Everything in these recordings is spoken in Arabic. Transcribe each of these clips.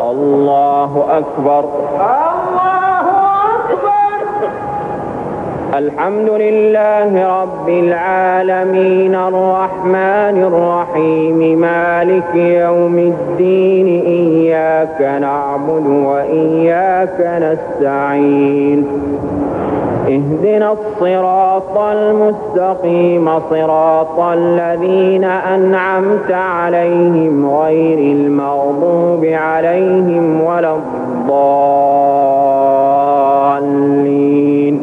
الله أكبر. الله أكبر. الحمد لله رب العالمين الرحمن الرحيم مالك يوم الدين إياك نعبد وإياك نستعين اهدنا الصراط المستقيم صراط الذين أنعمت عليهم غير المغضوب عليهم ولا الضالين.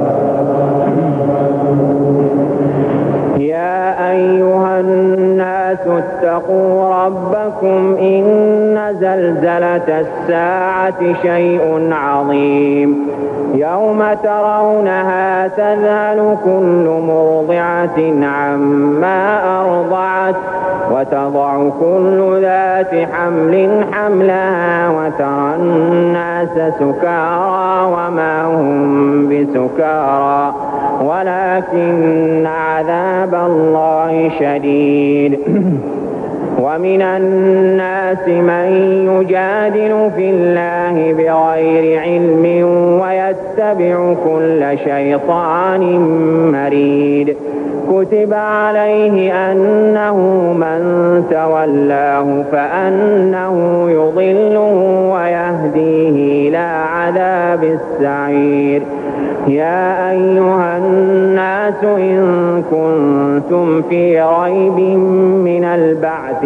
يا أيها الناس اتقوا ربكم إن زلزلة الساعة شيء عظيم يوم ترونها تذهل كل مرضعة عما أرضعت وتضع كل ذات حمل حملها وترى الناس سكارى وما هم بسكارى ولكن عذاب الله شديد. ومن الناس من يجادل في الله بغير علم ويتبع كل شيطان مريد. كتب عليه أنه من تولاه فأنه يضله ويهديه إلى عذاب السعير. يا أيها الناس إن كنتم في ريب من البعث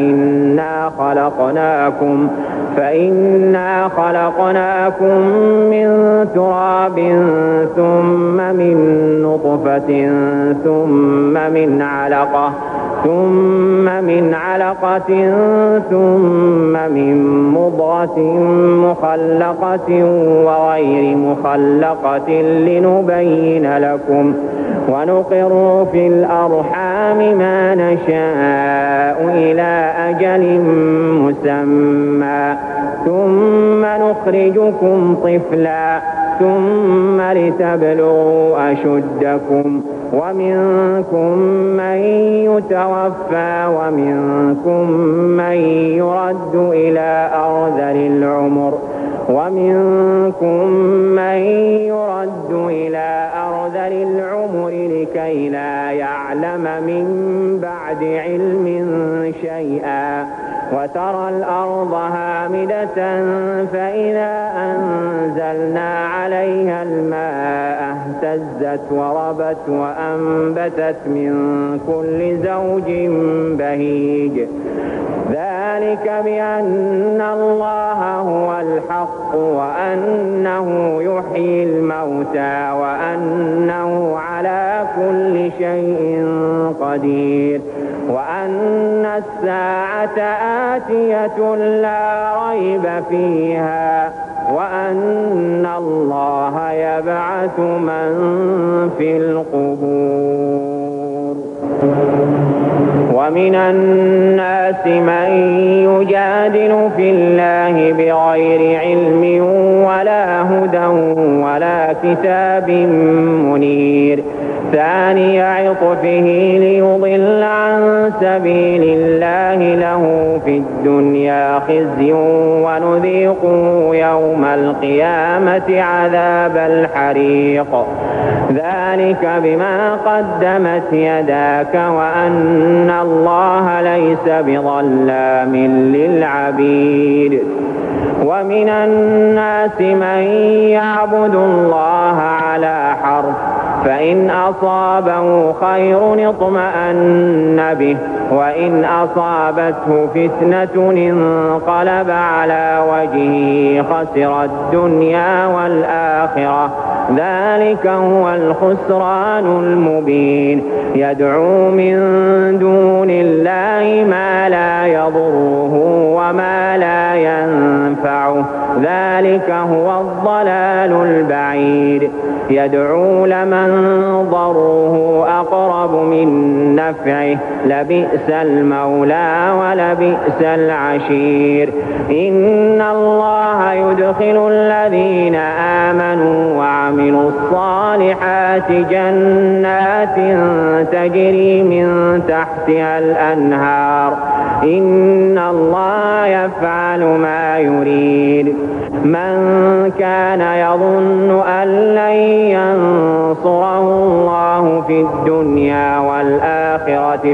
فإنا خلقناكم من تراب ثم من نطفة ثم من علقة ثم من مضغة مخلقة وغير مخلقة لنبين لكم ونقر في الأرحام ما نشاء إلى أجل مسمى ثم نخرجكم طفلا ثم لتبلغوا أشدكم ومنكم من يتوفى ومنكم من يرد إلى أرذل العمر لكي لا يعلم من بعد علم شيئا. وترى الأرض هامدة فإذا أنزلنا عليها الماء اهتزت وربت وأنبتت من كل زوج بهيج. ذلك بأن الله هو الحق وأنه يحيي الموتى وأنه على كل شيء قدير وأن الساعة آتية لا ريب فيها وأن الله يبعث من في القبور. ومن الناس من يجادل في الله بغير علم ولا هدى ولا كتاب منير. ثاني عطفه ليضل عن سبيل الله له في الدنيا خزي ونذيقه يوم القيامة عذاب الحريق. ذلك بما قدمت يداك وأن الله ليس بظلام للعبيد. ومن الناس من يعبد الله على حرف فإن أصابه خير اطمأن به وإن أصابته فتنة انقلب على وجهه خسر الدنيا والآخرة. ذلك هو الخسران المبين. يدعو من دون الله ما لا يضره وما لا ينفعه ذلك هو الضلال البعيد يدعو لمن ضره أقرب من نفعه لبئس المولى ولبئس العشير إن الله يدخل الذين آمنوا وعملوا الصالحات جنات تجري من تحتها الأنهار إن الله يفعل ما يريد من كان يظن أن لن ينصره الله في الدنيا والآخرة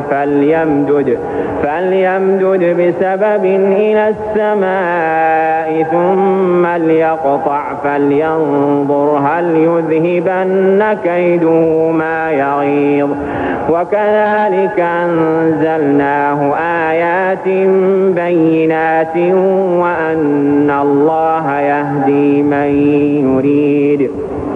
فليمدد بسبب إلى السماء ثم ليقطع فلينظر هل يذهبن كيده ما يغيظ وكذلك أنزلناه آيات بينات وأن الله يهدي من يريد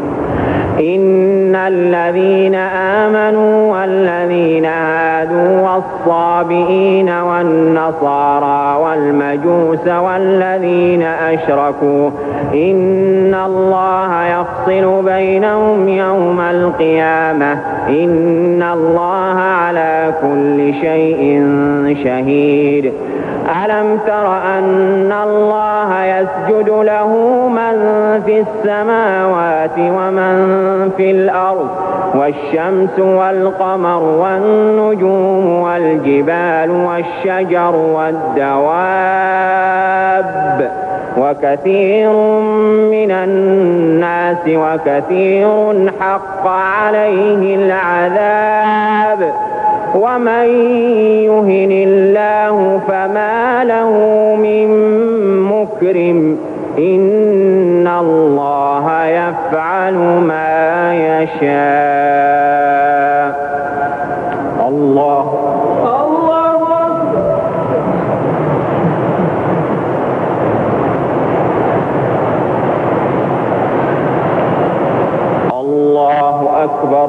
إن الذين آمنوا والذين هادوا والصابئين والنصارى والمجوس والذين أشركوا إن الله يفصل بينهم يوم القيامة إن الله على كل شيء شهيد ألم تر أن الله يسجد له من في السماوات ومن في الأرض والشمس والقمر والنجوم والجبال والشجر والدواب وكثير من الناس وكثير حق عليه العذاب ومن يهن الله فما له من مكرم إن الله يفعل ما يشاء الله أكبر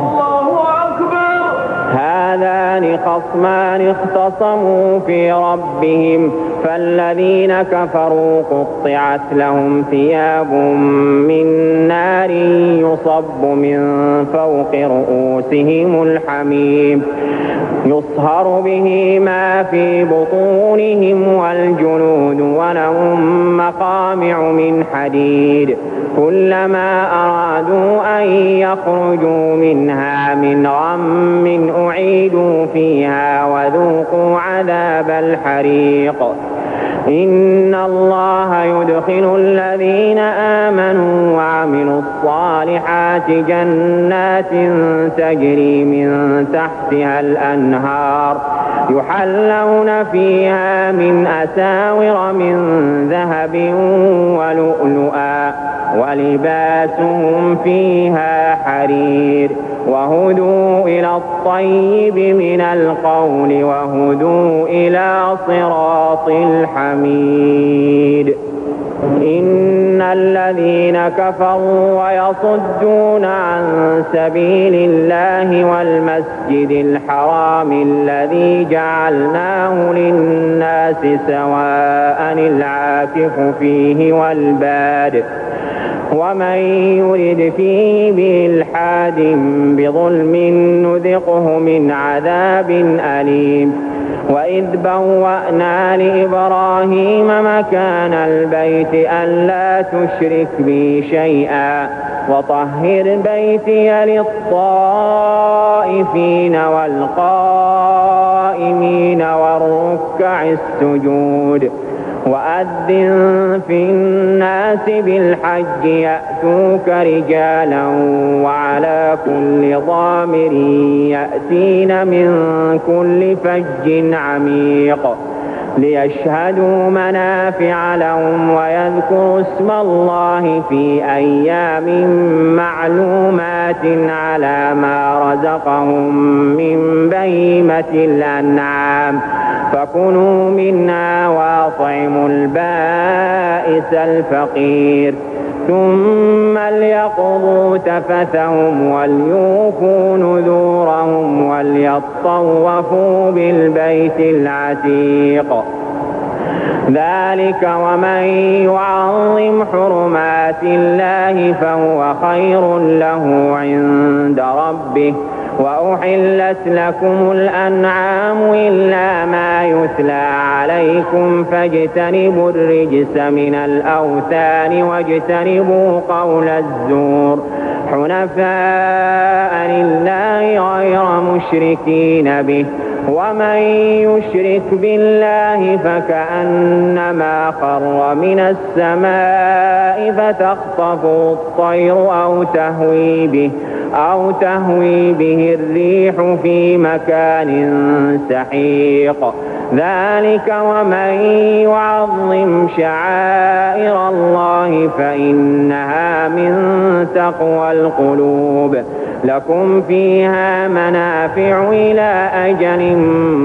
هذان خصمان اختصموا في ربهم فالذين كفروا قطعت لهم ثياب من نار يصب من فوق رؤوسهم الحميم يصهر به ما في بطونهم والجلود ولهم مقامع من حديد كلما أرادوا أن يخرجوا منها من غم أعيدوا فيها وذوقوا عذاب الحريق إن الله يدخل الذين آمنوا وعملوا الصالحات جنات تجري من تحتها الأنهار يحلون فيها من أساور من ذهب ولؤلؤا ولباسهم فيها حرير وهدوا إلى الطيب من القول وهدوا إلى صراط الحميد إن الذين كفروا ويصدون عن سبيل الله والمسجد الحرام الذي جعلناه للناس سواء العاكف فيه والباد ومن يرد فيه بإلحاد بظلم نذقه من عذاب أليم وإذ بوأنا لإبراهيم مكان البيت ألا تشرك بي شيئا وطهر بيتي للطائفين والقائمين والركع السجود وأذن في الناس بالحج يأتوك رجالا وعلى كل ضامر يأتين من كل فج عميق ليشهدوا منافع لهم ويذكروا اسم الله في أيام معلومات على ما رزقهم من بهيمة الأنعام فكلوا منها وأطعموا البائس الفقير ثم ليقضوا تفثهم وليوفوا نذورهم وليطوفوا بالبيت العتيق ذلك ومن يعظم حرمات الله فهو خير له عند ربه. وأحلت لكم الأنعام إلا ما يتلى عليكم فاجتنبوا الرجس من الأوثان واجتنبوا قول الزور حنفاء لله غير مشركين به. ومن يشرك بالله فكأنما خر من السماء فتخطفه الطير أو تهوي به الريح في مكان سحيق. ذلك ومن يعظم شعائر الله فإنها من تقوى القلوب. لكم فيها منافع إلى أجل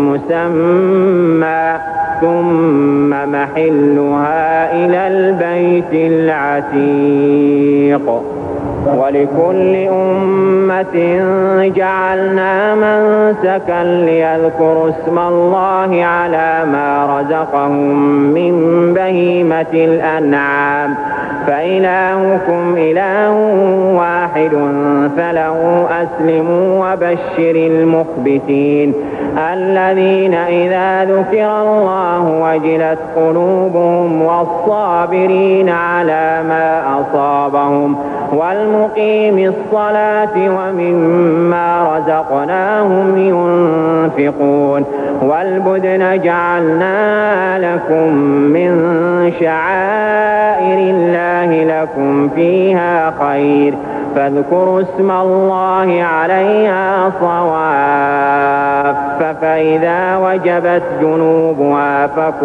مسمى ثم محلها إلى البيت العتيق. ولكل أمة جعلنا منسكا ليذكروا اسم الله على ما رزقهم من بهيمة الأنعام فإلهكم إله واحد فله أسلموا وبشر المخبتين الذين إذا ذكر الله وجلت قلوبهم والصابرين على ما أصابهم والمقيم الصلاة ومما رزقناهم ينفقون. والبدن جعلناها لكم من شعائر الله لكم فيها خير فاذكروا اسم الله عليها صواف فإذا وجبت جنوبها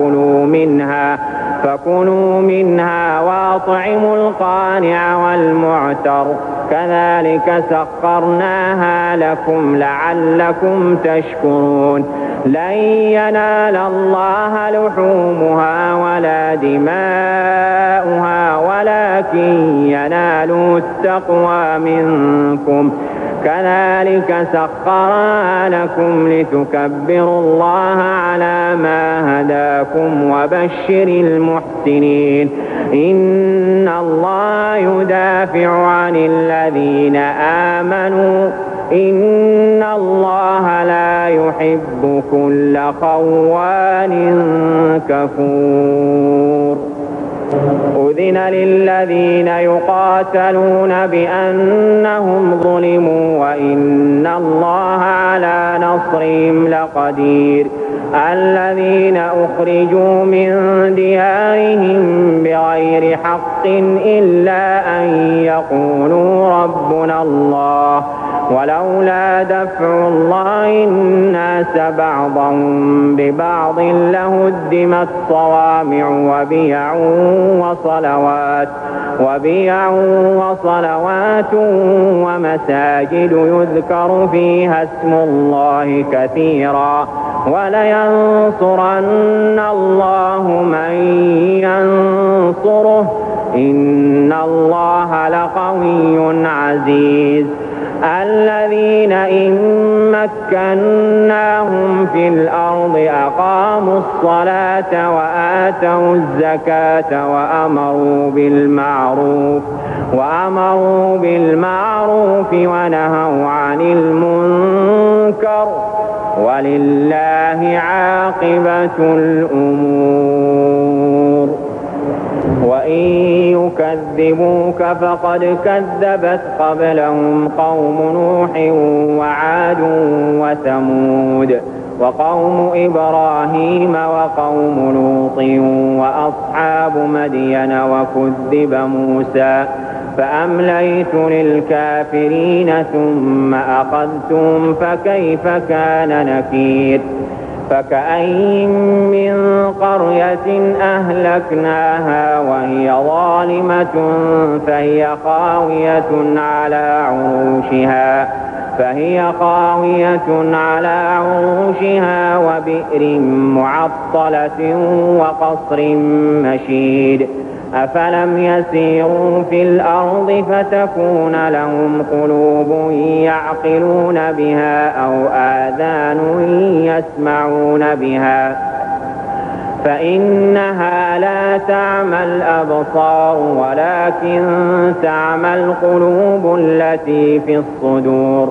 فكلوا منها وأطعموا القانع والمعتر كذلك سخرناها لكم لعلكم تشكرون. لن ينال الله لحومها ولا دماؤها ولكن يناله التقوى منكم كذلك سخرها لكم لتكبروا الله على ما هداكم وبشر المحسنين. إن الله يدافع عن الذين آمنوا إن الله لا يحب كل خوان كفور. أذن للذين يقاتلون بأنهم ظلموا وإن الله على نصرهم لقدير. الذين أخرجوا من ديارهم بغير حق إلا أن يقولوا ربنا الله ولولا دفع الله الناس بعضهم ببعض لهدمت صوامع وبيع وصلوات ومساجد يذكر فيها اسم الله كثيرا ولينصرن الله من ينصره إن الله لقوي عزيز. الذين إن مكناهم في الأرض أقاموا الصلاة وآتوا الزكاة وأمروا بالمعروف ونهوا عن المنكر ولله عاقبة الأمور. وإن يكذبوك فقد كذبت قبلهم قوم نوح وعاد وثمود وقوم إبراهيم وقوم لوط وأصحاب مدين وكذب موسى فأمليت للكافرين ثم أخذتهم فكيف كان نكير. فكأين من قرية أهلكناها وهي ظالمة فهي خاوية على عروشها وبئر معطلة وقصر مشيد. أفلم يسيروا في الأرض فتكون لهم قلوب يعقلون بها أو آذان يسمعون بها فإنها لا تعمى الأبصار ولكن تعمى القلوب التي في الصدور.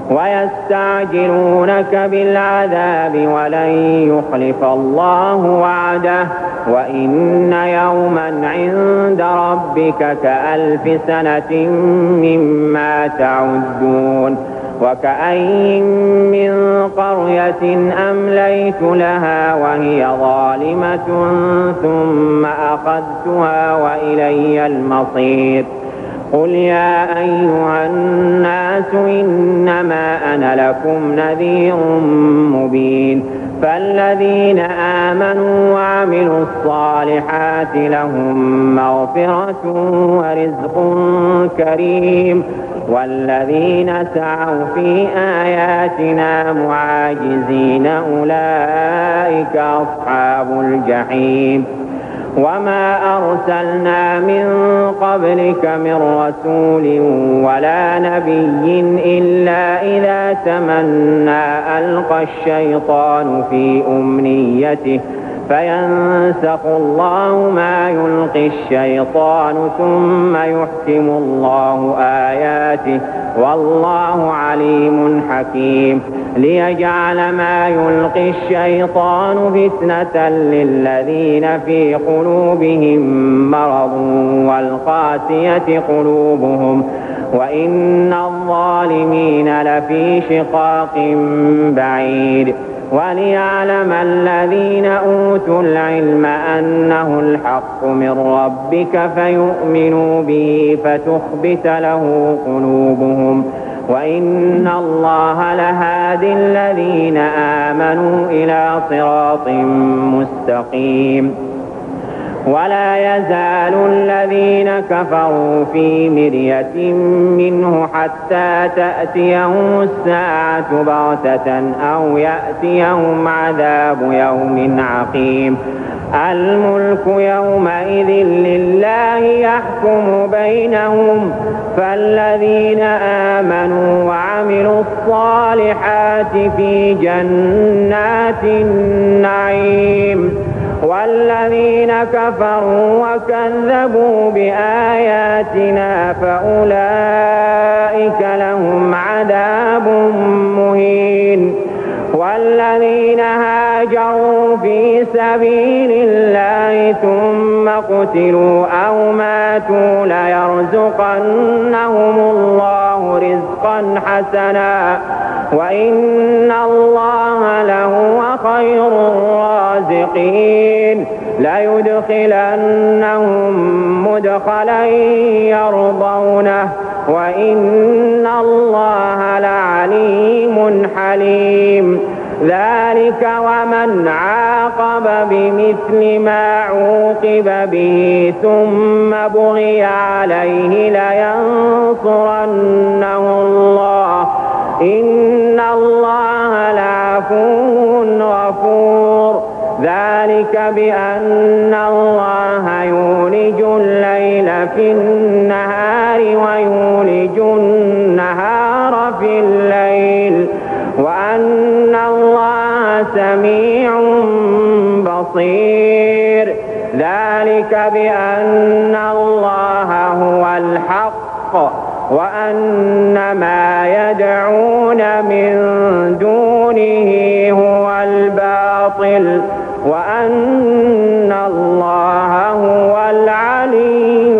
ويستعجلونك بالعذاب ولن يخلف الله وعده وإن يوما عند ربك كألف سنة مما تعدون. وكأين من قرية أمليت لها وهي ظالمة ثم أخذتها وإلي المصير. قل يا أيها الناس إنما أنا لكم نذير مبين. فالذين آمنوا وعملوا الصالحات لهم مغفرة ورزق كريم. والذين سعوا في آياتنا معاجزين أولئك أصحاب الجحيم. وما أرسلنا من قبلك من رسول ولا نبي إلا إذا تمنى ألقى الشيطان في أمنيته فينسخ الله ما يلقي الشيطان ثم يحكم الله آياته والله عليم حكيم. ليجعل ما يلقي الشيطان فتنة للذين في قلوبهم مرض والقاسية قلوبهم وإن الظالمين لفي شقاق بعيد. وليعلم الذين أوتوا العلم أنه الحق من ربك فيؤمنوا به فتخبت له قلوبهم وإن الله لهادي الذين آمنوا إلى صراط مستقيم. ولا يزال الذين كفروا في مرية منه حتى تأتيهم الساعة بغتة أو يأتيهم عذاب يوم عقيم. الملك يومئذ لله يحكم بينهم فالذين آمنوا وعملوا الصالحات في جنات النعيم والذين كفروا وكذبوا بآياتنا فأولئك لهم عذاب مهين. والذين هاجروا في سبيل الله ثم قتلوا أو ماتوا ليرزقنهم الله رزقا حسنا وإن الله لهو خير الرازقين. ليدخلنهم مدخلا يرضونه وإن الله لعليم حليم. ذلك ومن عاقب بمثل ما عوقب به ثم بغي عليه لينصرنه الله إن الله لعفو غفور. ذلك بأن الله يولج الليل في النهار ويولج النهار في الليل وأن الله سميع بصير. ذلك بأن الله هو الحق وأن ما يدعون من دونه هو الباطل وأن الله هو العلي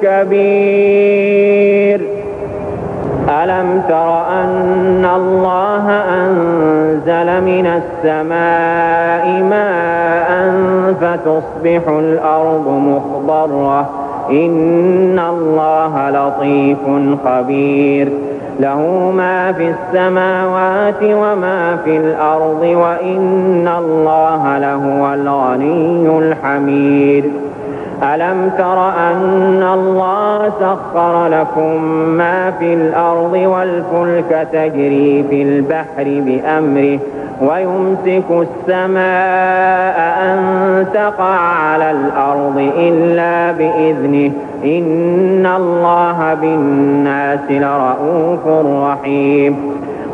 الكبير. ألم تر أن الله أنزل من السماء ماء فتصبح الأرض مخضرة إن الله لطيف خبير. له ما في السماوات وما في الأرض وإن الله لهو الغني الحميد. ألم تر أن الله سخر لكم ما في الأرض والفلك تجري في البحر بأمره ويمسك السماء أن تقع على الأرض إلا بإذنه إن الله بالناس لرؤوف رحيم.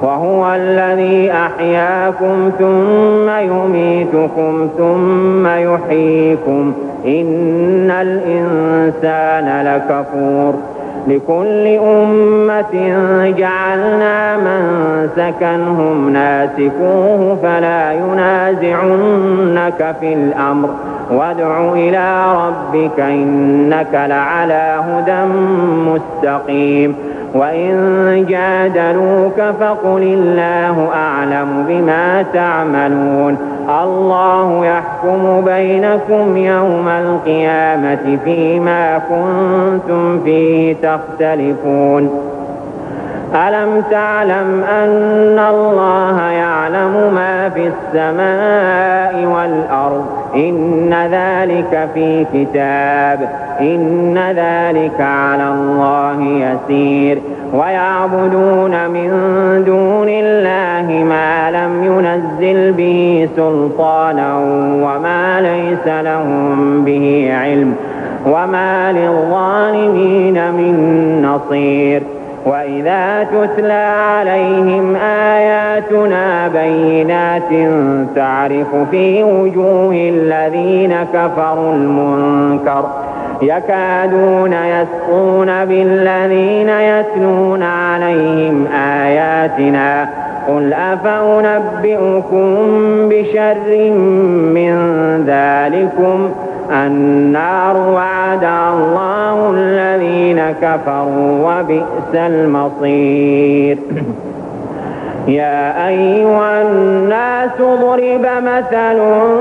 وهو الذي أحياكم ثم يميتكم ثم يحييكم إن الإنسان لكفور لكل أمة جعلنا منسكا هم ناسكوه فلا ينازعنك في الأمر وادع إلى ربك إنك لعلى هدى مستقيم وإن جادلوك فقل الله أعلم بما تعملون الله يحكم بينكم يوم القيامة فيما كنتم فيه تختلفون ألم تعلم أن الله يعلم ما في السماء والأرض إن ذلك في كتاب إن ذلك على الله يسير ويعبدون من دون الله ما لم ينزل به سلطانا وما ليس لهم به علم وما للظالمين من نصير وإذا تتلى عليهم آياتنا بينات تعرف في وجوه الذين كفروا المنكر يكادون يسقون بالذين يتلون عليهم آياتنا قل أفأنبئكم بشر من ذلكم النار وعد الله الذين كفروا وبئس المصير يا أيها الناس ضرب مثل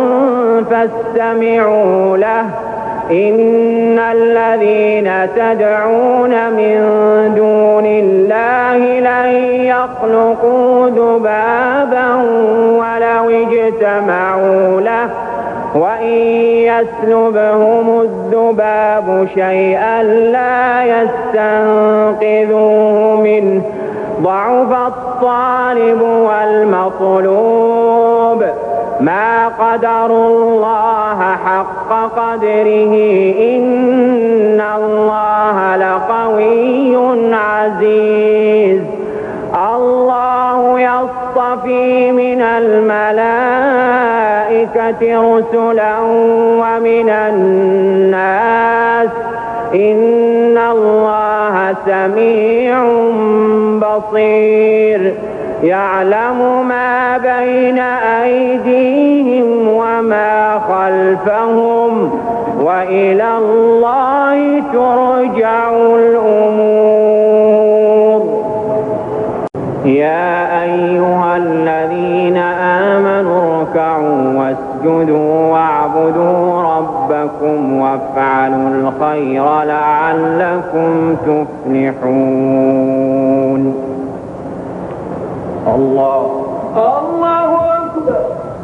فاستمعوا له إن الذين تدعون من دون الله لن يخلقوا ذبابا ولو اجتمعوا له وإن يسلبهم الذباب شيئا لا يستنقذوه منه ضعف الطالب والمطلوب ما قدروا الله حق قدره إن الله لقوي عزيز الله يصطفي من الملائكة رسلا ومن الناس إن الله سميع بصير يعلم ما بين أيديهم وما خلفهم وإلى الله ترجع الأمور يا أيها الذين آمنوا اركعوا واسجدوا واعبدوا ربكم وافعلوا الخير لعلكم تفلحون الله أكبر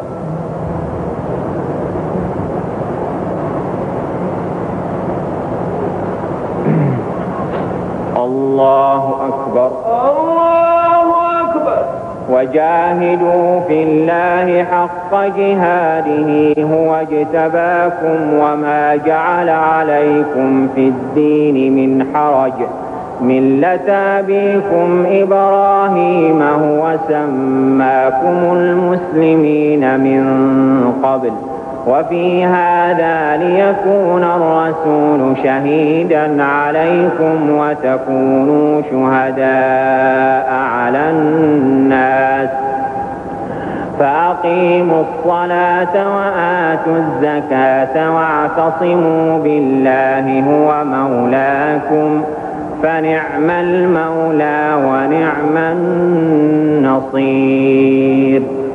الله أكبر الله أكبر وجاهدوا في الله حق جهاده هو اجتباكم وما جعل عليكم في الدين من حرج ملة أبيكم إبراهيم هو سماكم المسلمين من قبل وفي هذا ليكون الرسول شهيدا عليكم وتكونوا شهداء على الناس فأقيموا الصلاة وآتوا الزكاة واعتصموا بالله هو مولاكم فنعم المولى ونعم النصير